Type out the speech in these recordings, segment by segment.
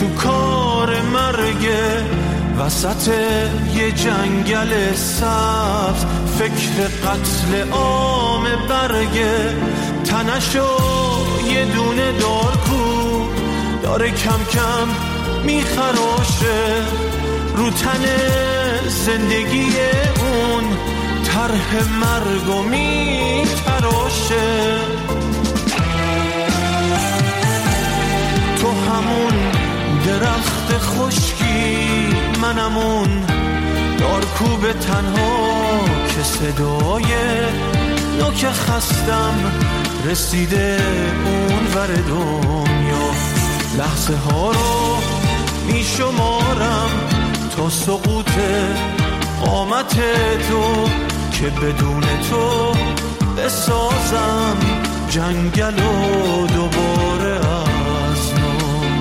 تو کار مرگه، وسط یه جنگل سبز، فکر قتل عام برگه. تنشو یه دونه دارکو داره کم کم میخراشه، رو تن زندگی اون طرح مرگو میتراشه. تو همون درخت خشکی، منم اون دارکوب تنها که صدای نوک خستم رسیده اون ور دنیا. لحظه ها رو می شمارم تا سقوط قامت تو، که بدون تو بسازم جنگل و دوباره از نو.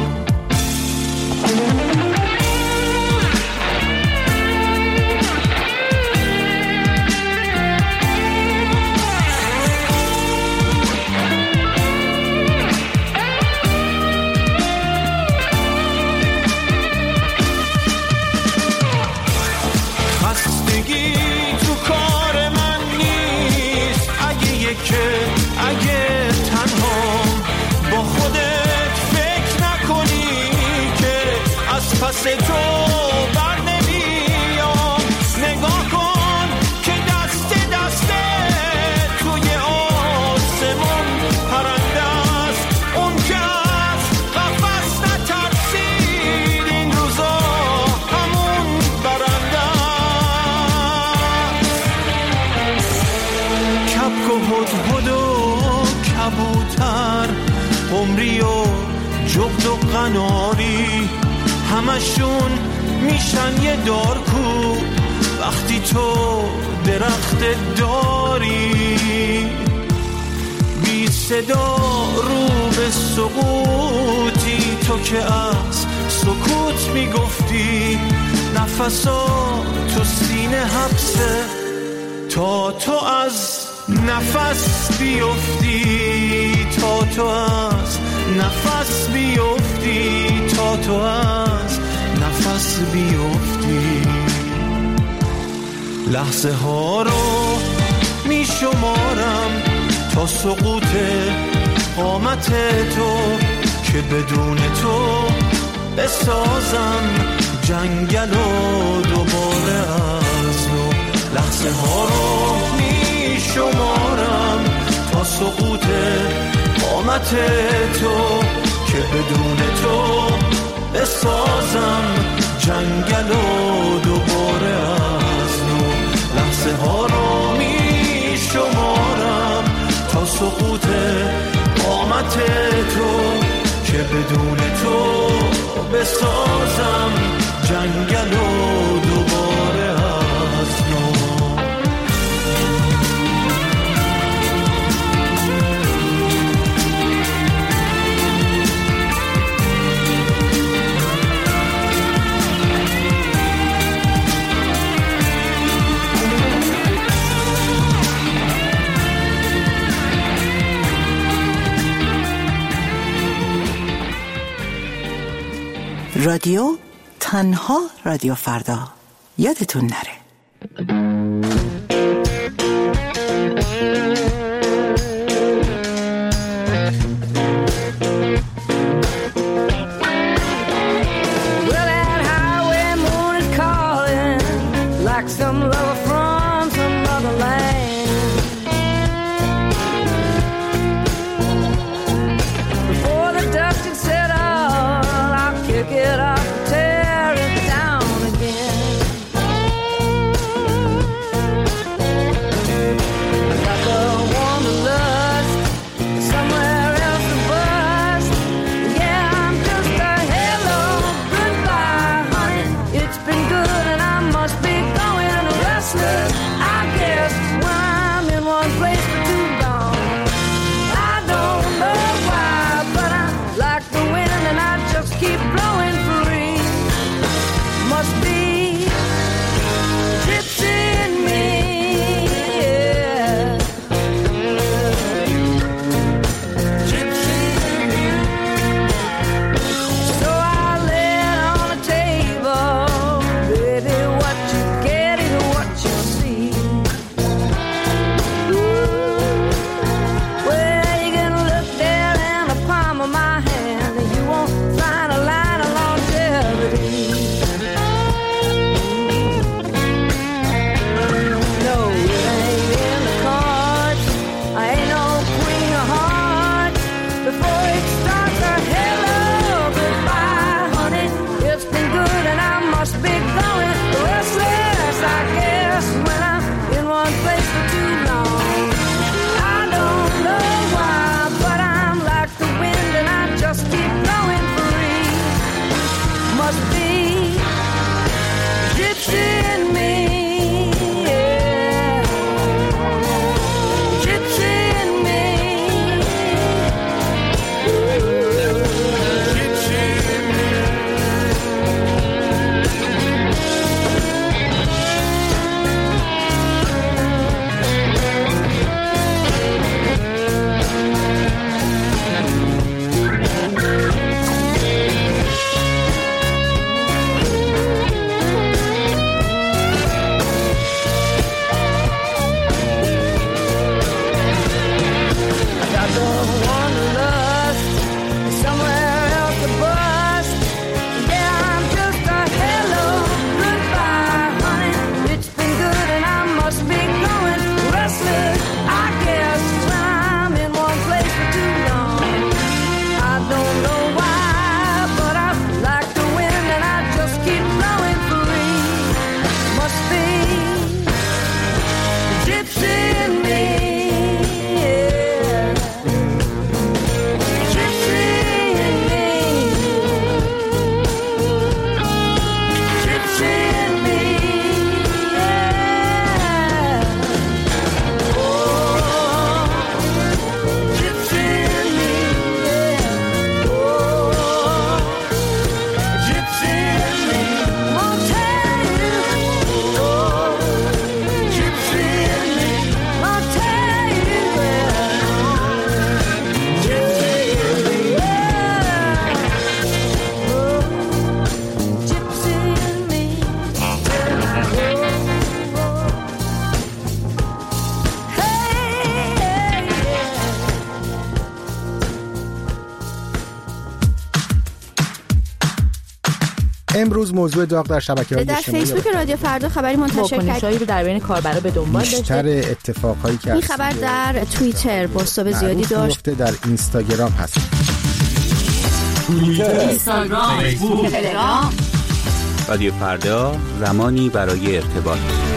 اگه تنها با خودت فکر نکنی که از پس تو بر نمیام، نگاه کن که دست دسته توی آسمون پرنده است، اون که از قفس نترسید این روزا همون برنده است. کبک و هدهد و کبوتر، عمری و جغد و قناری، همشون میشن یه دارکو وقتی تو درخت داری. بی صدا رو به سقوطی، تو که از سکوت میگفتی نفسا تو سینه حبسه، تا تو از نفس بیفتی، تا تو از نفس بیفتی، تا تو از نفس بیفتی. لحظه ها رو می شمارم تا سقوط قامت تو، که بدون تو بسازم جنگل و دوباره از نو. لحظه ها رو می شمارم تا سقوط قامت تو، که بدون تو بسازم جنگل و دوباره از نو. لحظه ها رو می شمارم تا سقوط قامت تو، که بدون تو بسازم جنگل و دوباره از نو. رادیو تنها رادیو فردا، یادتون نره. Get up, tear it down again. امروز موضوع داغ در شبکه‌های اجتماعی در فیسبوک رادیو فردا خبری منتشر واکنش‌هایی رو در بین کاربرا به دنبال داشته. بیشتر اتفاقایی که این خبر در توییتر بازتاب زیادی داشت. در اینستاگرام هست. توییتر، اینستاگرام، فیسبوک، تلگرام. رادیو فردا، زمانی برای ارتباط.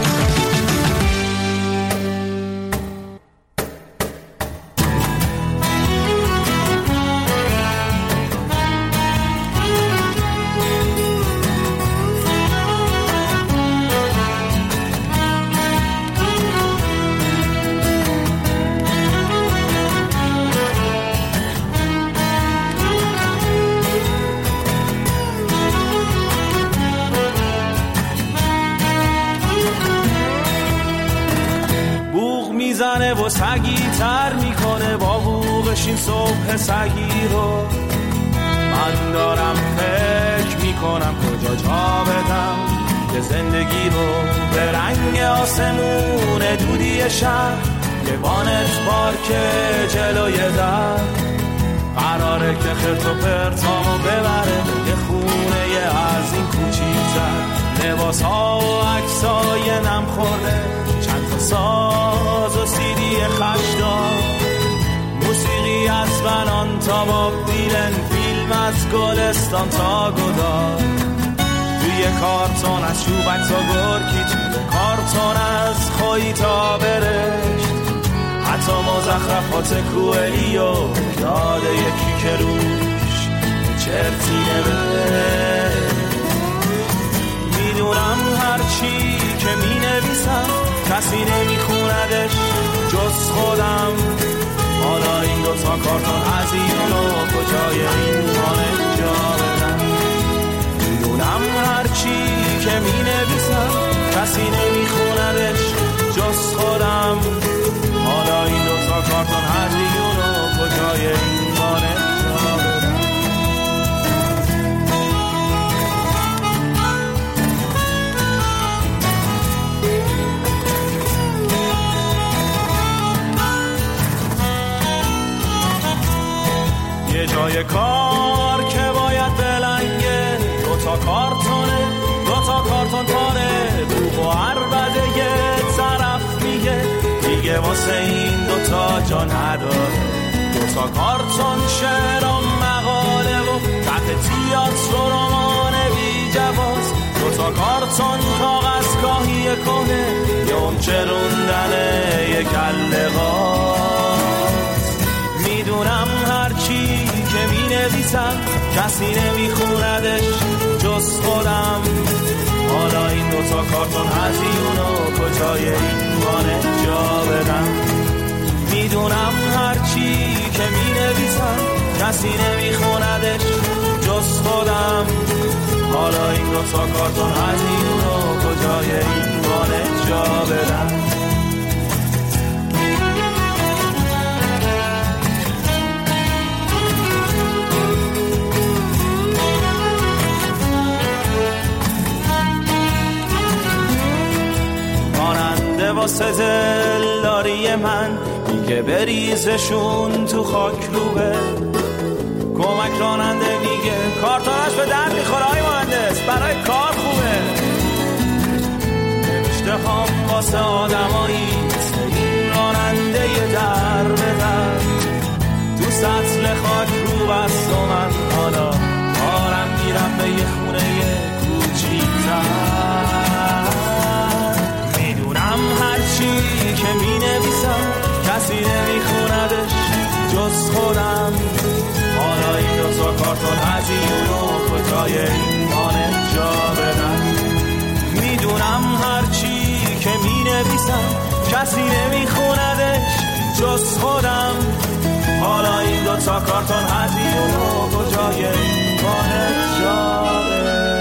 میزنه و سگی تر میکنه با بوغش این صبح سگی رو. من دارم فکر میکنم کجا جا بدم که زندگی رو به رنگ آسمون دودی شهر، یه وانت پارک جلوی در. قراره که خرت و پرتامو ببره یه خونه یه از این کوچیک‌تر. لباس ها و عکسای نم خورده، چند تا ساز و سیدی خشدار، موسیقی از بنان تا باب دیلن، فیلم از گلستان تا گدار. توی کارتون از چوبک تا گرکی، توی کارتون از خویی تا برشت، حتی مزخرفات کوهی و یاد یکی که روش چرتی نوشت. میدونم هرچی که می نویسم کسی نمیخوندش جز خودم. حالا این دوتا کارتون هزینه و کجای این خانه جا بدم. میدونم هرچی که می نویسم کسی نمیخوندش جز خودم. حالا این دوتا کارتون هزینه و کجای این خانه جا بدم. یه جای کار که باید بلنگه، دوتا کارتون تاره، بوق و عربده یه طرف میگه دیگه واسه این دوتا جا نداره. دوتا کارتون شعر و مقاله و تحت تیاتر و رمان بی جواز. دوتا کارتون کاغذ کاهی کنه یه چروندنه یه کله غاز. میدونم هرچی که می نویسم کسی نمیخوندش جز خودم. حالا این دوتا کارتون هزینه کجای این وانه جا بدم. میدونم هرچی که می نویسم کسی نمیخوندش جز خودم. حالا این دوتا کارتون هزینه کجای این وانه جا بدم. واسه دلداری من میگه بریزشون تو خاکروبه. کمک راننده میگه کارتونش به درد میخوره های مهندس، برای کار خوبه. نوشته هم واسه آدمایی این راننده یه در به در تو سطل خاکروب است و من حالا کارم میرم به یه خونه کوچیک‌تر. هرچی که می نویسم کسی نمیخوندش جز خودم. حالا این دوتا کارتون هزینه و کجای این خانه جا بدم. میدونم هرچی که می نویسم کسی نمیخوندش جز خودم. حالا این دوتا کارتون هزینه و کجای این خانه جا بدم.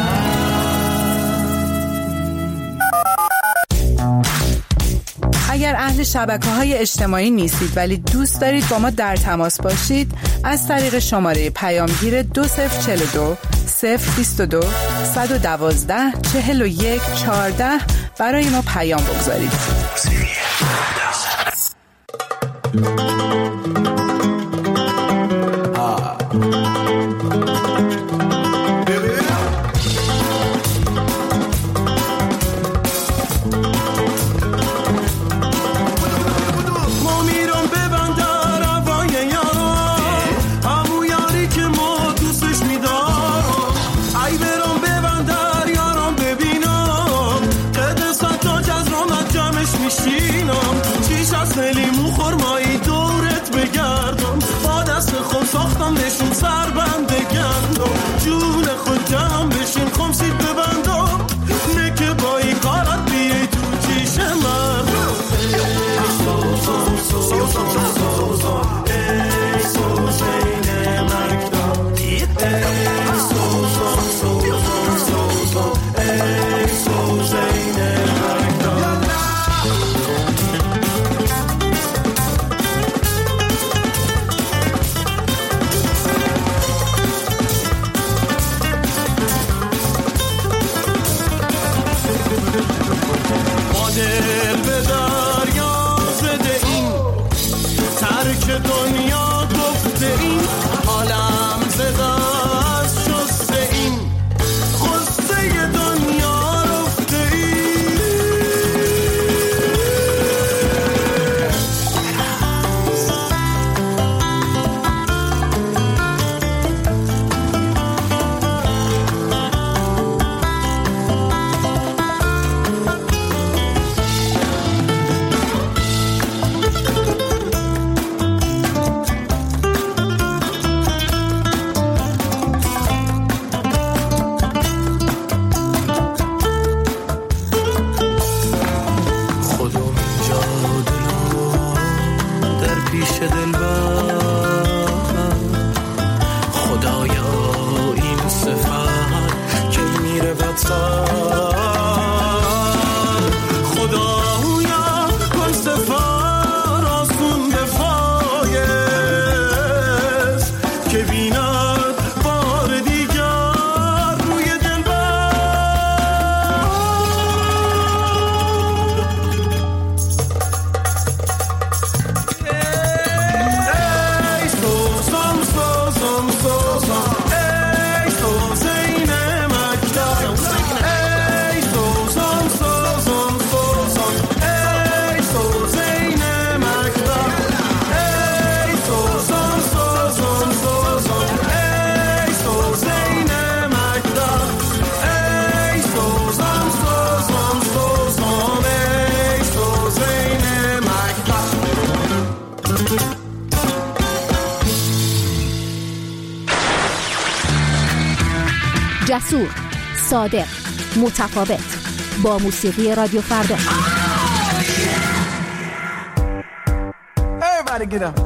اگر اهل شبکه‌های اجتماعی نیستید ولی دوست دارید با ما در تماس باشید، از طریق شماره پیامگیر 2042 022 112 41 14 برای ما پیام بگذارید. جون خود جمع بشین خمسید ببندم نه که با این کارت بیای تو چیش مردم ای سوزان سوزان سوزان ای سوزین مکتب ای سوزان سوزان سوزان ای سوزین مکتب دل به دریا زده این ترک دنیا گفته این حالم زده از شسته این غصه دنیا رفته این جسور، صادق، متفاوت، با موسیقی رادیو فردا. Everybody get up.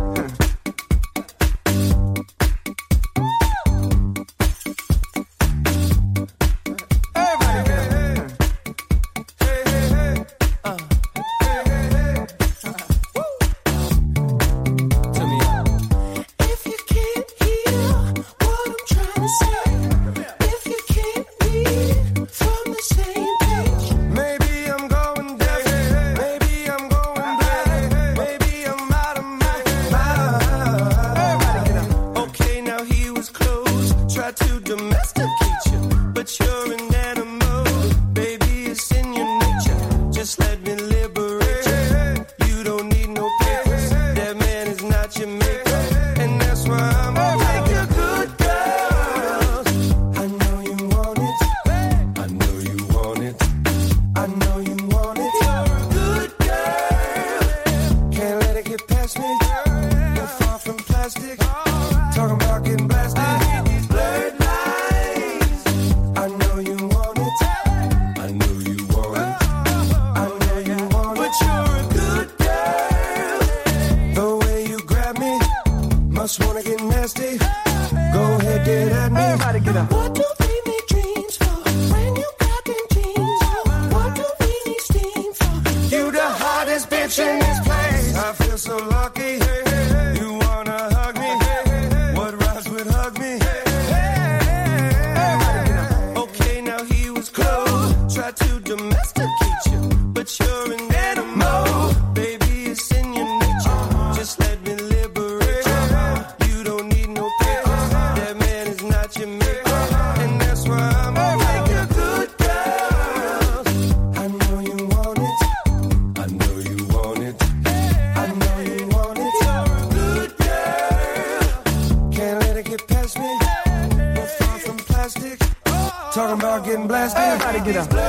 Talking about getting blasted. Everybody get up.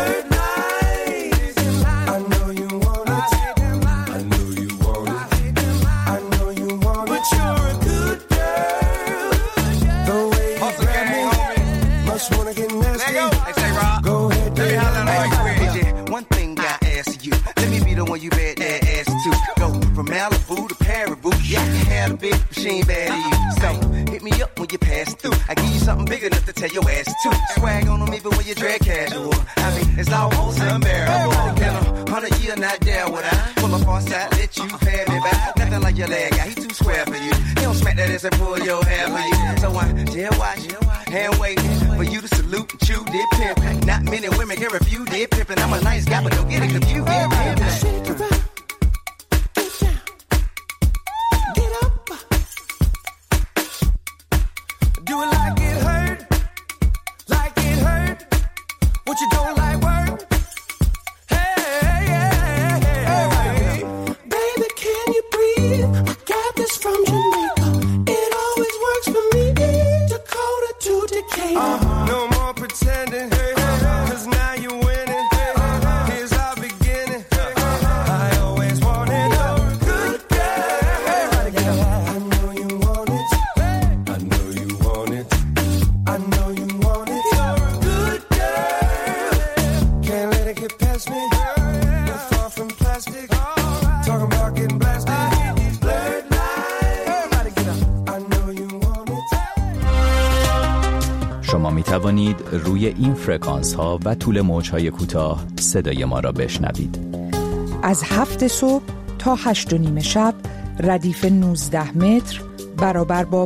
I know you want it. I know you want it. I know you want it. But you're a good girl. The way you grab me, got a big machine bad to you. So hit me up when you pass through. I give you something big enough to tell your ass to. Swag on them even when you drag casual. I mean, it's almost unbearable. Been 100 years not there would I pull up on side, let you pay me back. Nothing like your leg guy, he too square for you. He don't smack that ass and pull your hair for you. So I jail watch, hand waiting for you to salute and chew did pimp. Not many women can refuse did pimpin'. I'm a nice guy, but don't get it confused. Shake it up. Do it like it hurt, like it hurt. What you don't like work? Hey, baby, can you breathe? I got this from Jamaica. It always works for me. Dakota to Decatur. No more pretending, 'cause now you're winning. Here's our beginning. I always wanted a good girl. I know you want it. I know you want it. I know you want it. Good girl. Can't let it get past me. You're far from plastic. Talking about getting blasted. Blurred lines. I know you want it. شما می توانید روی این فرکانس ها و طول موج های کوتاه صدای ما را بشنوید. از 7 صبح تا 8:30 شب ردیف 19 متر برابر با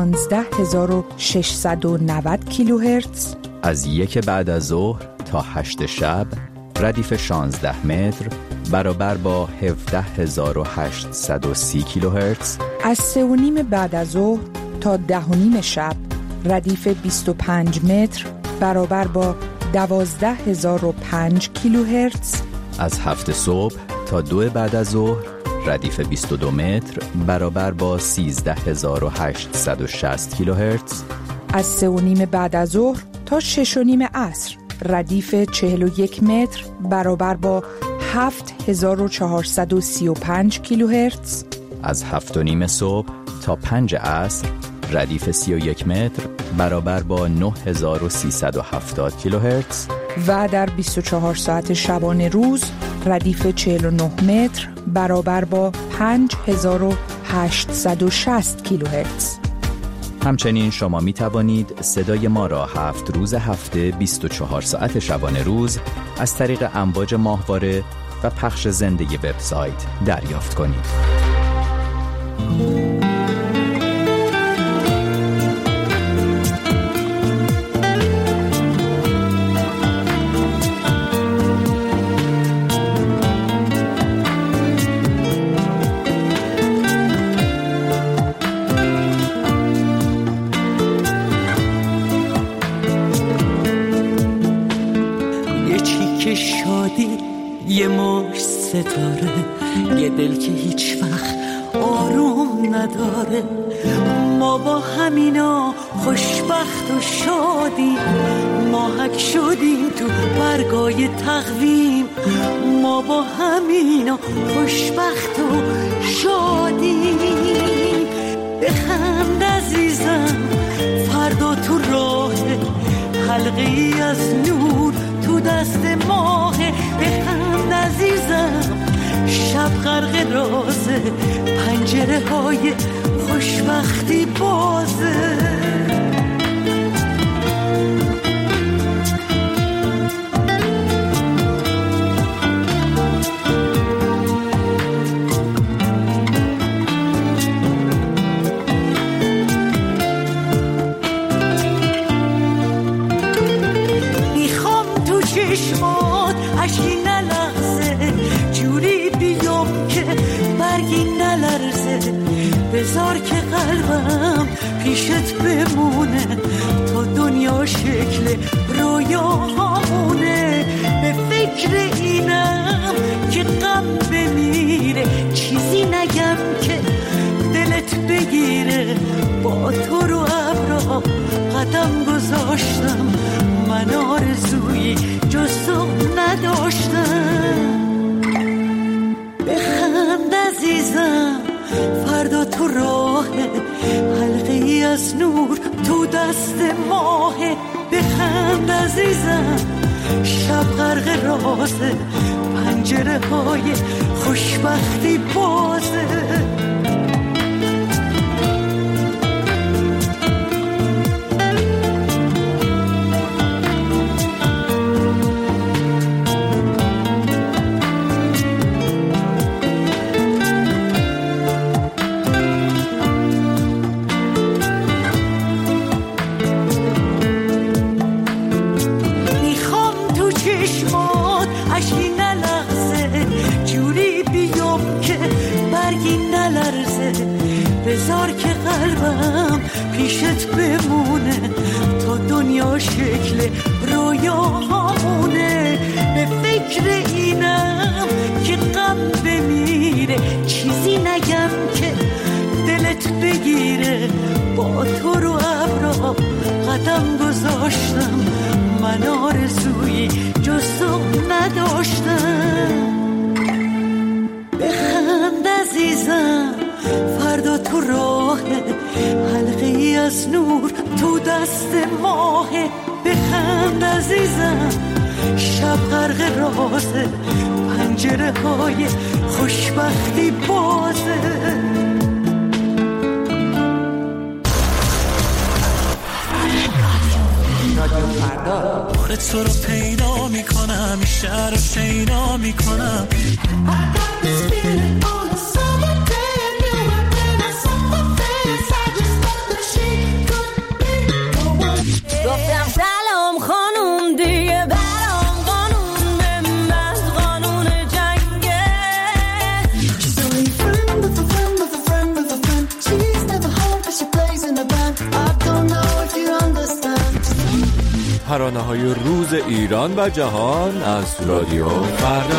15690 کیلوهرتز. از 1 بعد از ظهر تا 8 شب ردیف 16 متر برابر با 17830 کیلوهرتز. از 3:30 بعد از ظهر تا 10:30 شب ردیف 25 متر برابر با 12005 کیلوهرتز. از 7 صبح تا 2 بعد از ظهر ردیف 22 متر برابر با 13860 کیلوهرتز. از 3:30 بعد از ظهر تا 6:30 عصر ردیف 41 متر برابر با 7435 کیلوهرتز. از 7:30 صبح تا 5 عصر ردیف 31 متر برابر با 9370 کیلوهرتز. و در 24 ساعت شبانه روز ردیف 49 متر برابر با 5860 کیلوهرتز. همچنین شما می توانید صدای ما را 7 روز هفته 24 ساعت شبانه روز از طریق امواج ماهواره و پخش زنده وبسایت دریافت کنید. یه مش ستاره، یه دل که هیچ وقت آروم نداره. ما با همینا خوشبخت و شادیم، ماهک شدیم تو برگای تقویم. ما با همینا خوشبخت و شادیم. بخند عزیزم فردا تو راه، حلقه‌ای از نور تو دست ماه. بخند عزیزم شب غرق رازه، پنجره های خوشبختی بازه. میخوام تو چشمات اشکی نلغزه، جوری بیام که برگی نلرزه. بذار که قلبم پیشت بمونه تا دنیا شکل رویاهامونه. به فکر اینم که غم بمیره، چیزی نگم که دلت بگیره. با تو رو ابرا قدم گذاشتم، من آرزویی جز تو نداشتم. بخند عزیزم فردا تو راه، حلقه‌ای از نور تو دست ماه. بخند عزیزم شب غرق رازه، پنجره های خوشبختی بازه. گذاشتم، من آرزویی جز تو نداشتم. بخند عزیزم، فردا تو راه، حلقه ای از نور تو دست ماه. بخند عزیزم، شب غرق رازه، پنجره های خوشبختی بازه. بار تو رو پیدا میکنم، این شهر رو شیدا میکنم. گفتم سلام خانوم، دیگه برام قانون بمند، قانون جنگه. She's only friend of a friend of a friend of a friend. She's never home but she plays in a band. I don't know if you understand. ترانه‌های روز ایران و جهان از رادیو فردا.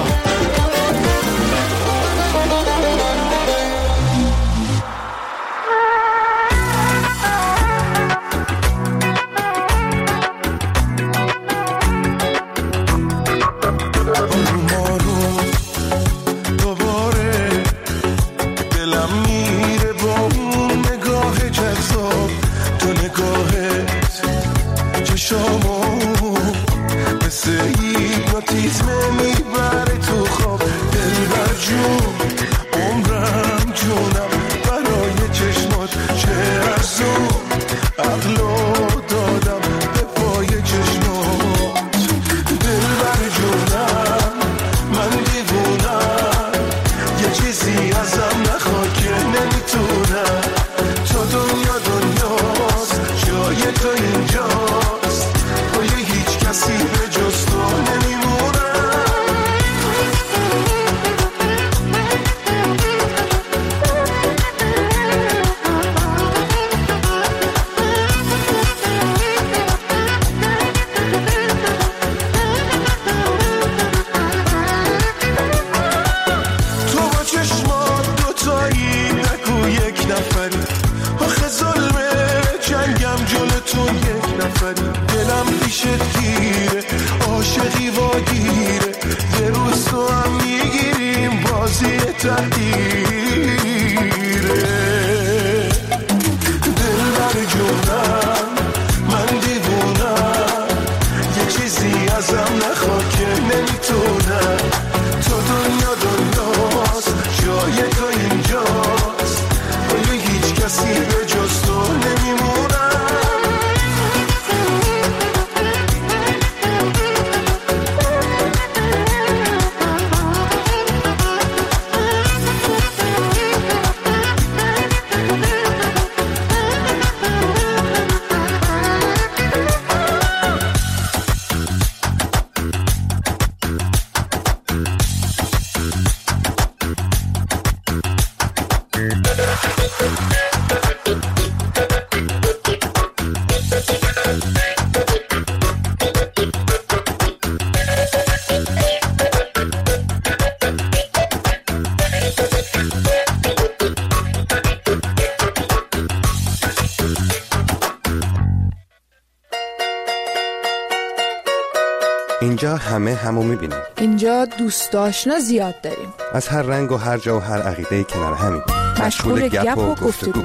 اینجا همه همو میبینیم. اینجا دوست آشنا زیاد داریم. از هر رنگ و هر جا و هر عقیده کنار همین. مشغول گپ و گفتگو.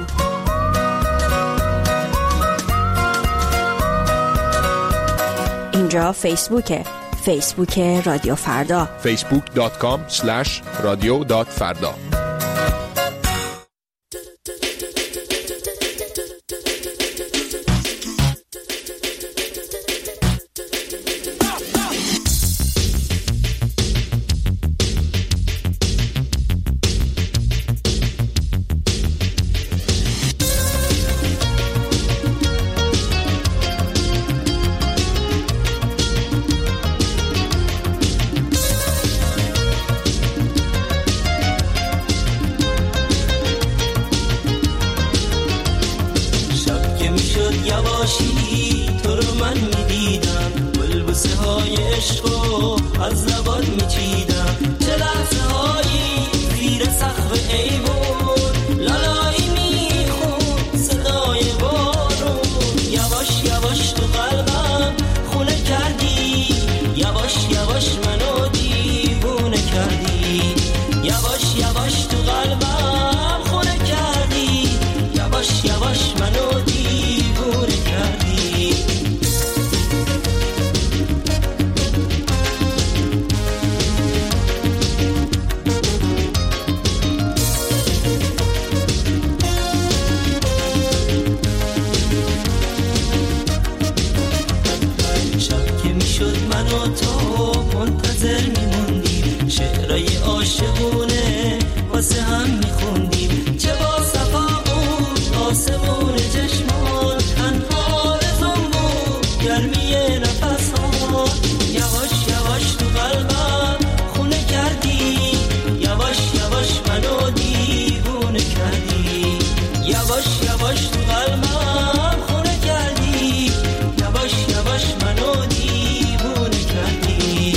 اینجا فیسبوکه. فیسبوک رادیو فردا. facebook.com/radio.farda. یواش یواش تو قلبم من و تو منتظر میموندیم، شعرهای عاشقونه واسه هم میخوندیم. چه با صفا بود آسمون چشمان، تنها رزم بود گرمی نفس ها. یواش یواش تو قلبم خونه کردی، یواش یواش منو دیوونه کردی. یواش یواش تو قلبم خونه کردی، یواش یواش منو دیوونه کردی.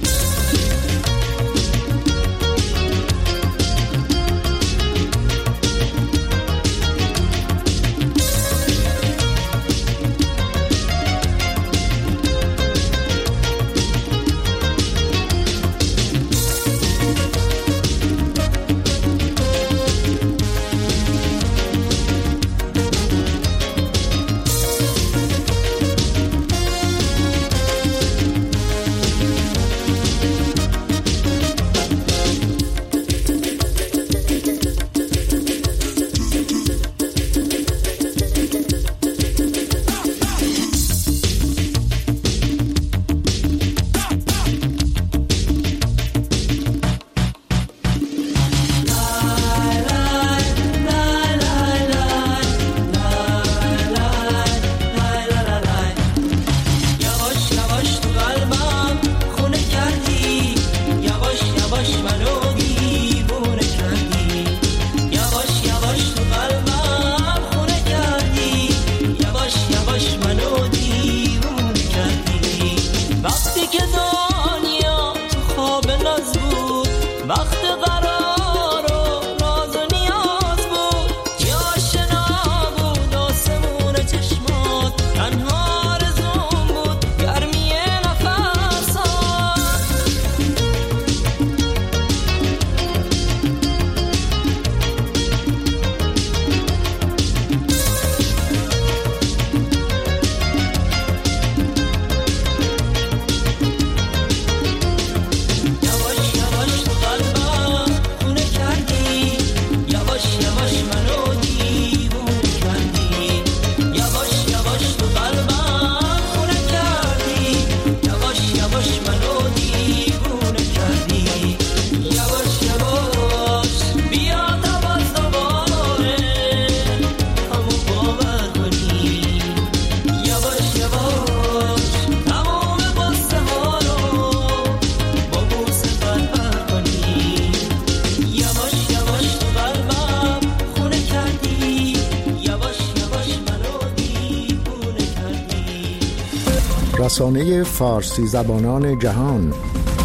رسانه فارسی زبانان جهان،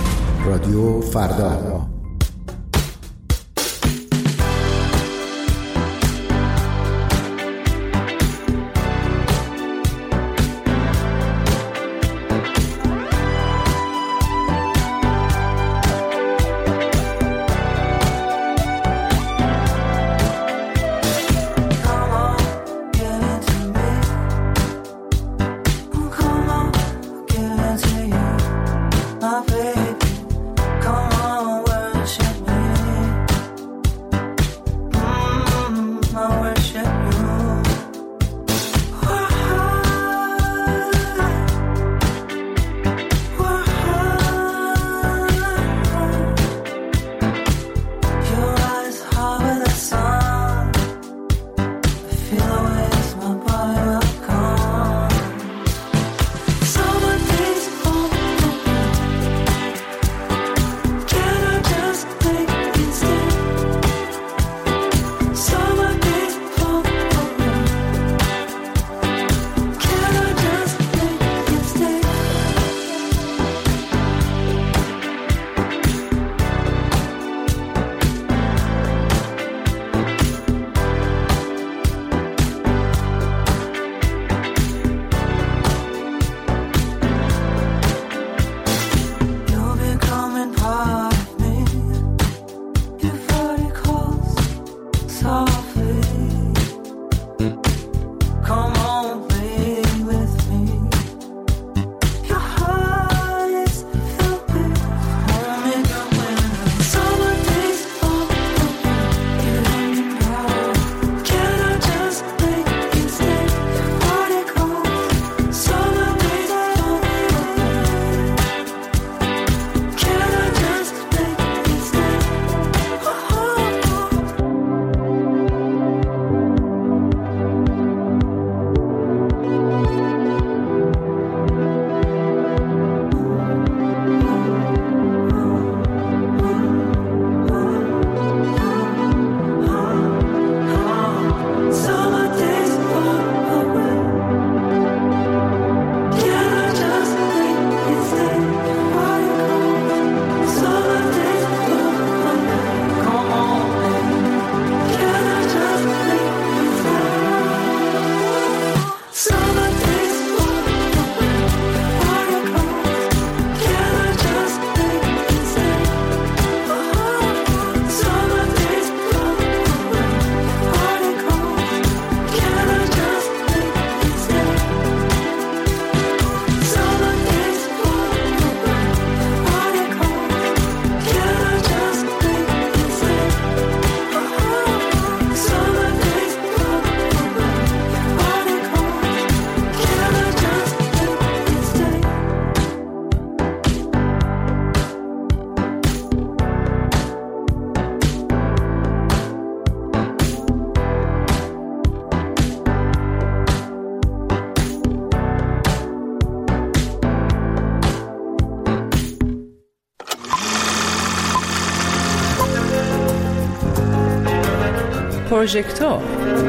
رادیو فردا. My baby, come on. پروژکتور.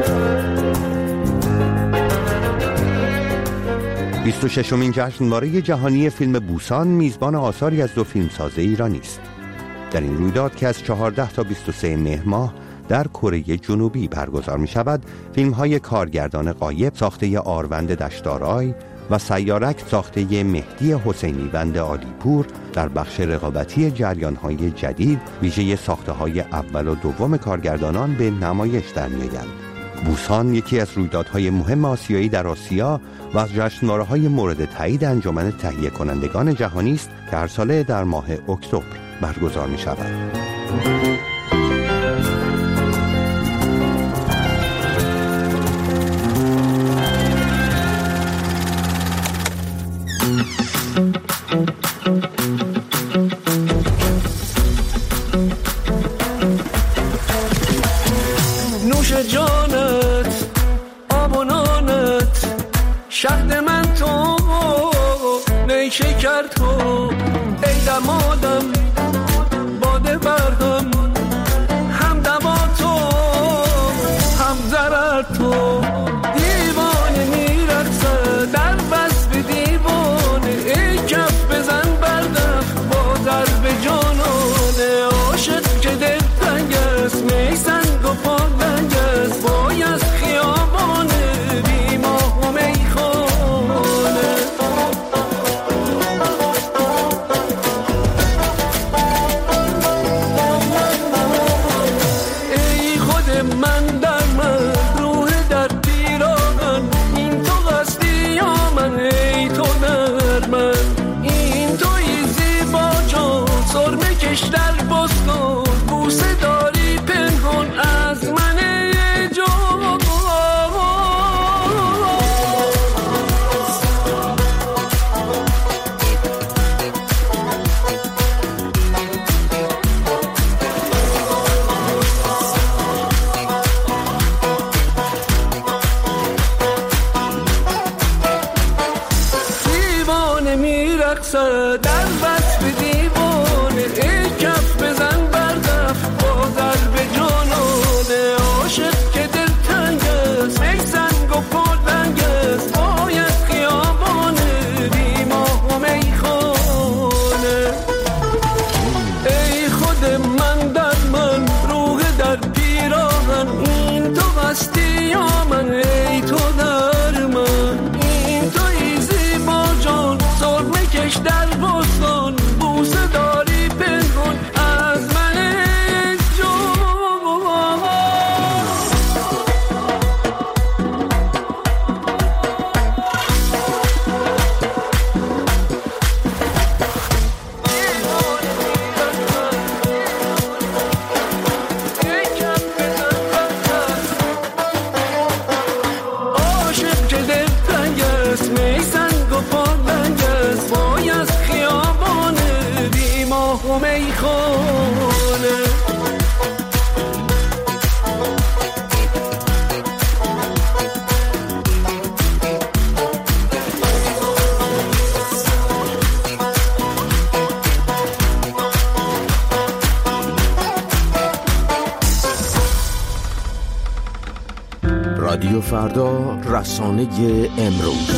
26مین جشنواره جهانی فیلم بوسان میزبان آثاری از دو فیلمساز ایرانی است. در این رویداد که از 14 تا 23 مهر ماه در کره جنوبی برگزار می شود، فیلم های کارگردان غایب ساخته آروند دشتارای و سیارک ساخته مهدی حسینی وند عالیپور در بخش رقابتی جریان های جدید ویژه ساخته های اول و دوم کارگردانان به نمایش در می آیند. بوسان یکی از رویدادهای مهم آسیایی در آسیا و از جشنواره‌های مورد تایید انجمن تهیه کنندگان جهانی است که هر ساله در ماه اکتبر برگزار می شود. نوش جانت آب و نانت شهد من تو نیشکر تو ای دمادم باده بردم هم دوا تو هم ضرر تو دیوانه میرقصه در وصف دیوانه ای کف بزن بردخ با ضرب جانانه عاشق که دل تنگ است میسنگ و پالنگ است وای از خیابانه بی ماه و میخانه ای خود من در من روح در پیراهن این تو قصدی یا من ای تو در من این توی زیبا جان سرمه کش در بستان بوسه داری پنهان از من ای جان دیوانه میرقصه در وصف دیوانه ای کف بزن بردف با ضرب جانانه عاشق که دل تنگ است ای سنگ و پالنگ است باید خیابانه بی ماه و میخانه ای خود من در من روح در پیراهن این تو هستی یا من ای تو در من این توی زیبا جان سرمه کش در بستان بوسه داری پنهان از من ای جان عاشق که دل تنگ است میسنگ و پالنگ است وای از خیابانه بی ماه و میخانه رادیو فردا، رسانه امروز.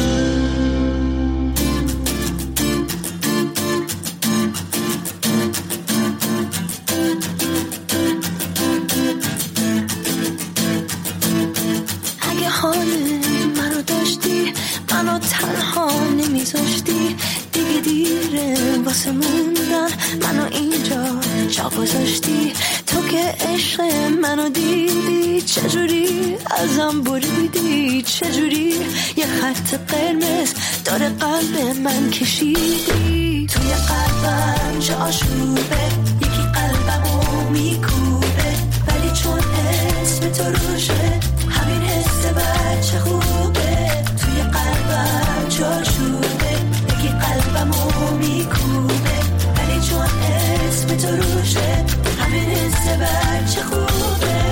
اگه حال منو داشتی منو تنها نمیذاشتی دیگه دیره واسه موندن منو اینجا جا گذاشتی تو که عشق منو دیدی چجوری ازم بریدی چجوری یه خط قرمز داره قلب من کشیدی توی قلبم چه آشوبه یکی قلبمو میکوبه ولی چون اسم تو روشه همین حس بچه خوبه توی قلبم چه آشوبه یکی قلبمو میکوبه ولی چون اسم تو روشه همین حس بچه خوبه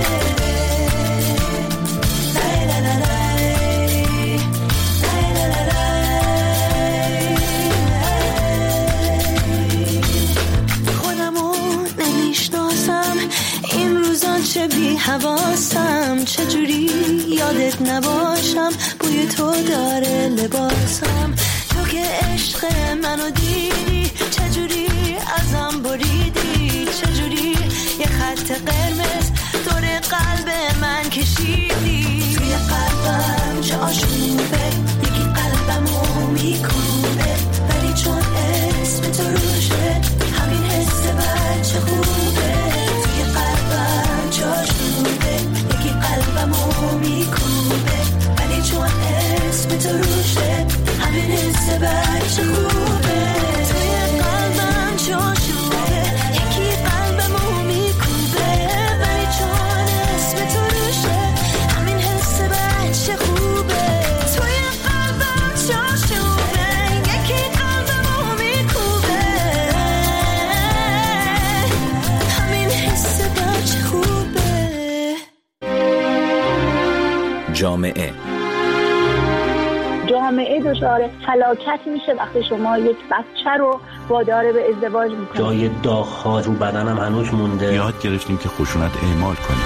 لای لای لای لای لای لای خودمو نمیشناسم حواست نباشم، بوی تو داره لباسم. تو که عشق منو دیدی، چجوری ازم بریدی، چجوری یه خط قرمز دور قلب من کشیدی. توی قلبم جا آشوبه، یکی قلبمو میکوبه، ولی چون اسم تو روشه همین حس بچه خوبه. توی قلبم جا آشوبه، یکی قلبمو میکوبه، ولی چون اسم تو روشه همین حس بچه خوبه. توی قلبم جا آشوبه، یکی قلبمو میکوبه، ولی چون اسم تو روشه همین حس بچه خوبه. توی قلبم جا آشوبه، یکی قلبمو میکوبه، همین حس بچه خوبه. جامعه دچار فلاکت میشه وقتی شما یک بچه رو وادار به ازدواج میکنید. جای داغ‌ها رو بدنم هنوز مونده. یاد گرفتیم که خشونت اعمال کنیم.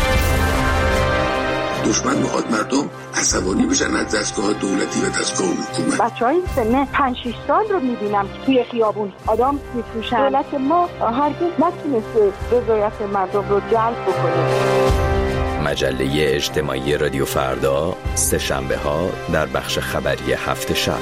دشمن میخواد مردم عصبانی بشن از دستگاه دولتی و دستگاه حکومت. بچه‌های سن 5-6 سال رو میبینم که توی خیابون آدم میفروشن. دولت ما هرگز نتونسته رضایت مردم رو جلب بکنه. مجله اجتماعی رادیو فردا، سه شنبه ها در بخش خبری هفت شب.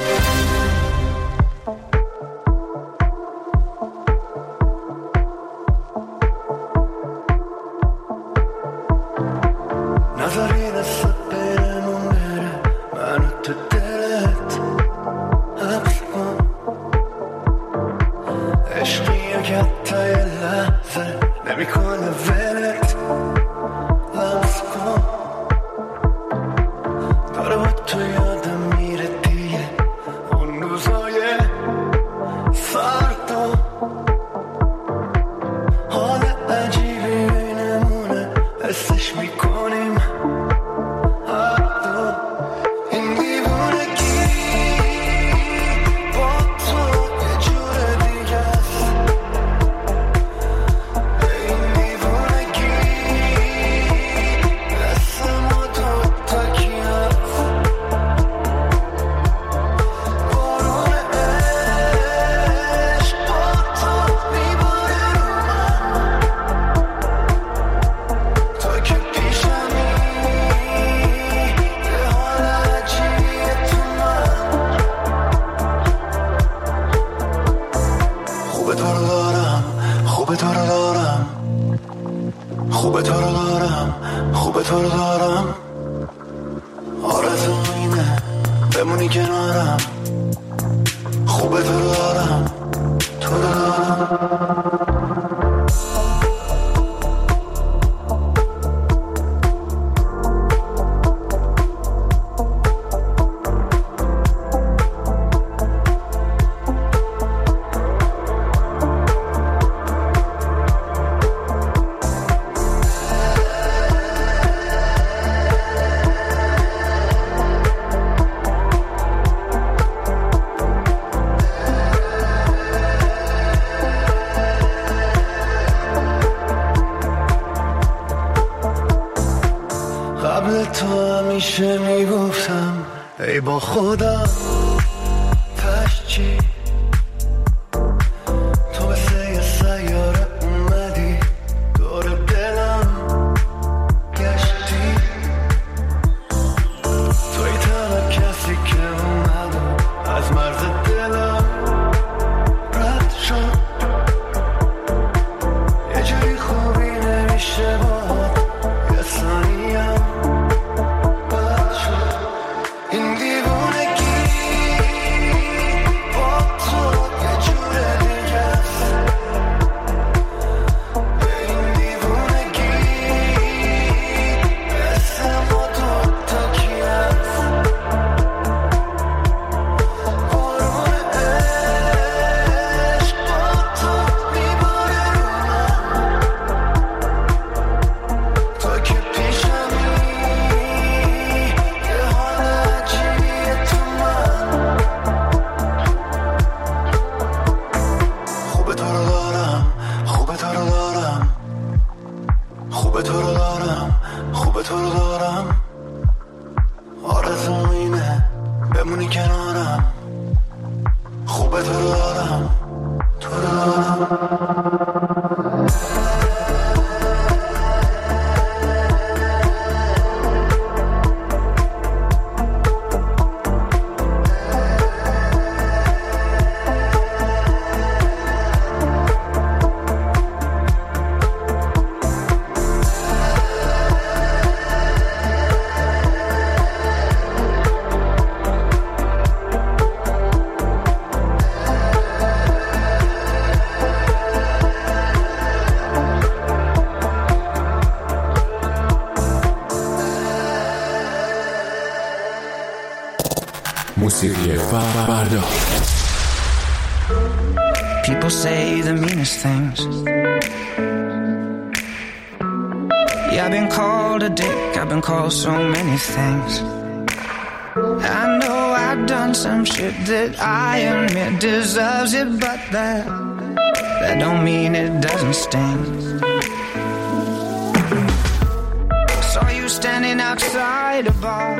با خدا پس چی تو مثل یه سیاره اومدی دور دلم گشتی توی تنها کسی که اومد از مرز دلم رد شد یه جوری خوبی نمیشه باید یه ثانیم بد شد این دیوونگی به تو دارم تو دارم. موسیقی فردا. People say the meanest things. Yeah, I've been called a dick, I've been called so many things. I know I've done some shit that I admit deserves it, but that don't mean it doesn't sting. Saw you standing outside a bar.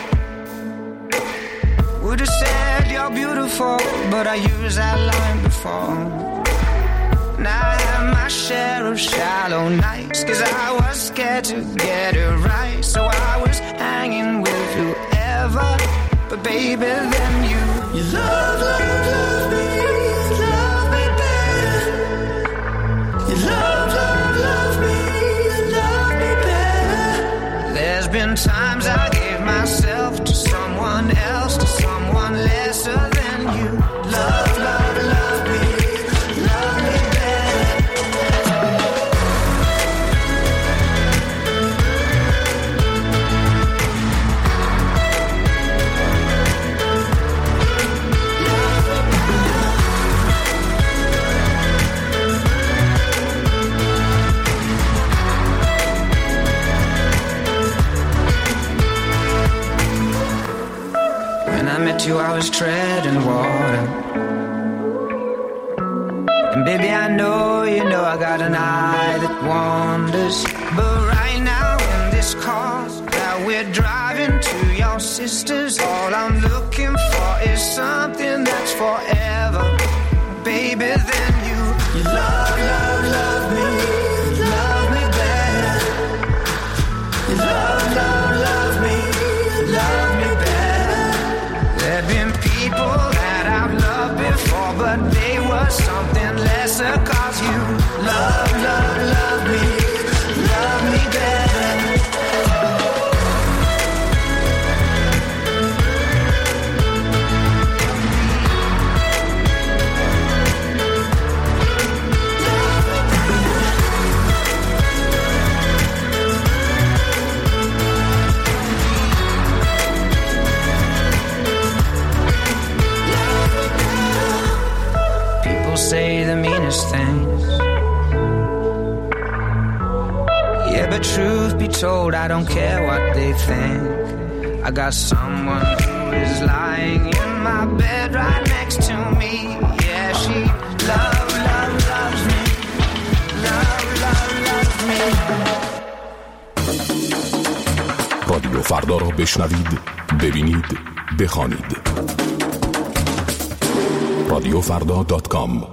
Would've said you're beautiful, but I used that line before. Now I have my share of shallow nights, 'cause I was scared to get it right. So I was hanging with whoever, but baby then you love me, love me better. You love me, love me better. There's been times I gave myself to someone else, to someone lesser than you. Love me, love me better. When I met you, I was treading water. And baby, I know you know I got an eye that wanders. But right now in this car that we're driving to your sister's, all I'm looking for is something that's forever. Baby, then you love me, love me better. You love me, love me better. There've been people that I've loved before, but they were something lesser, 'cause you love me better. Say the meanest things. Yeah, but truth be told, I don't care what they think. I got someone who is lying in my bed right next to me. Yeah, she loves me. Loves me. رادیو فردا را بشنوید، ببینید، بخوانید. رادیوفردا.com.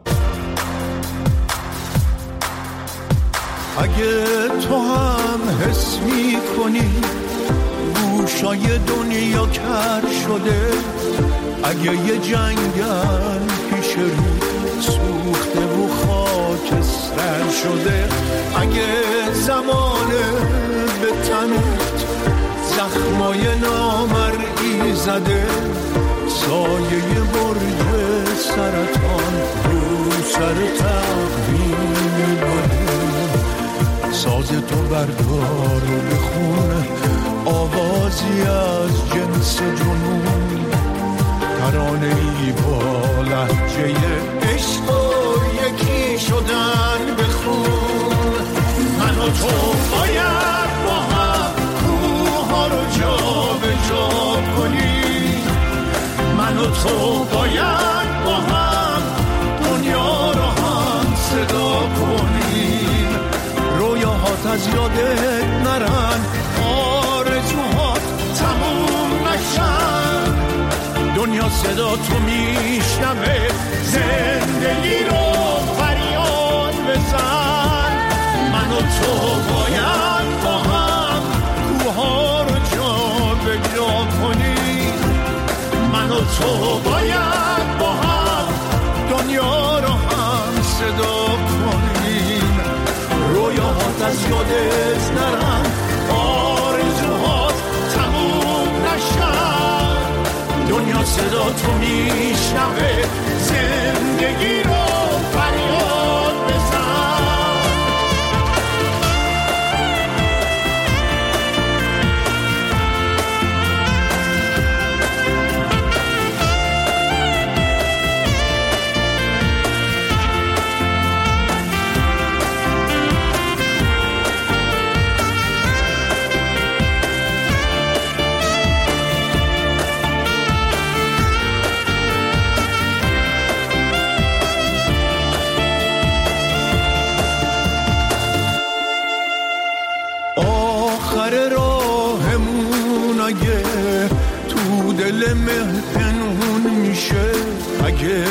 اگه تو هم حس می کنی گوشای دنیا کر شده، اگه یه جنگل پیش رو سوخته و خاکستر شده، اگه زمانه به تنت زخمای نامرئی زده، سایه برج سرطان رو سر تقویم می‌باره، ساز تو بردار و بخون آوازی از جنس جنون، ترانه‌ای با لهجه عشق و یکی شدن بخون. من و تو باید با هم کوها رو جا به جا کنیم، من و تو باید با هم دنیا رو هم صدا کنیم، رویاهات از یادت نرن، آرزوهات تموم نشن، دنیا صدا تو میشنوه تو باید با هم دنیا رو هم صدا کنیم. رویاهات از یادت نرن، آرزوهات تموم نشن. دنیا صدا تو میشنوه، زندگی رو فریاد بزن. دل مهنون میشه، اگه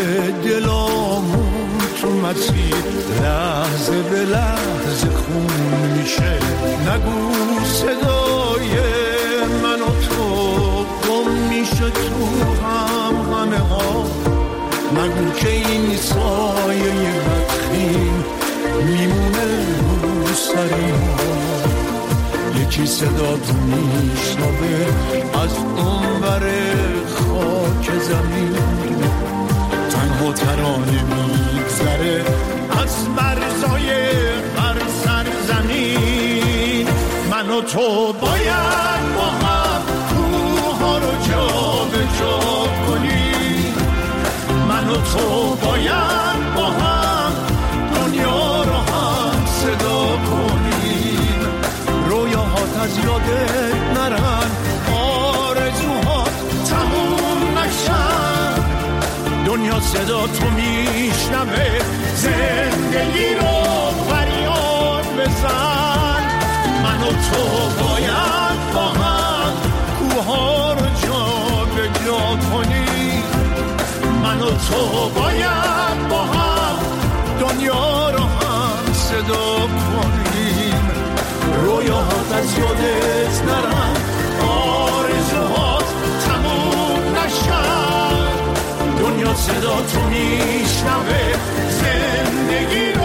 دلامون تو مسیر لحظه به لحظه خون میشه. نگو صدای من و تو گم میشه تو همه ها. نگو که این سایه بدخیم میمونه رو سری ها. یکی صدا تو میشنوه از اون بر خاک زمین، تنها ترانه میگذره از مرزای هر سرزمین. من و تو باید با هم کوها رو جا به جا کنیم. من و تو باید با هم دنیا رو هم صدا کنیم. رویاهات از یادت نرن، آرزوهات تموم نشن. دنیا صدا تو میشنوه، زندگی رو فریاد بزن. من و تو باید با هم کوها رو جا به جا کنیم. من و تو باید با هم دنیا رو هم صدا کنیم. رویاهات از یادت نرن، آرزوهات تموم نشن. دنیا صدا تو میشنوه، زندگی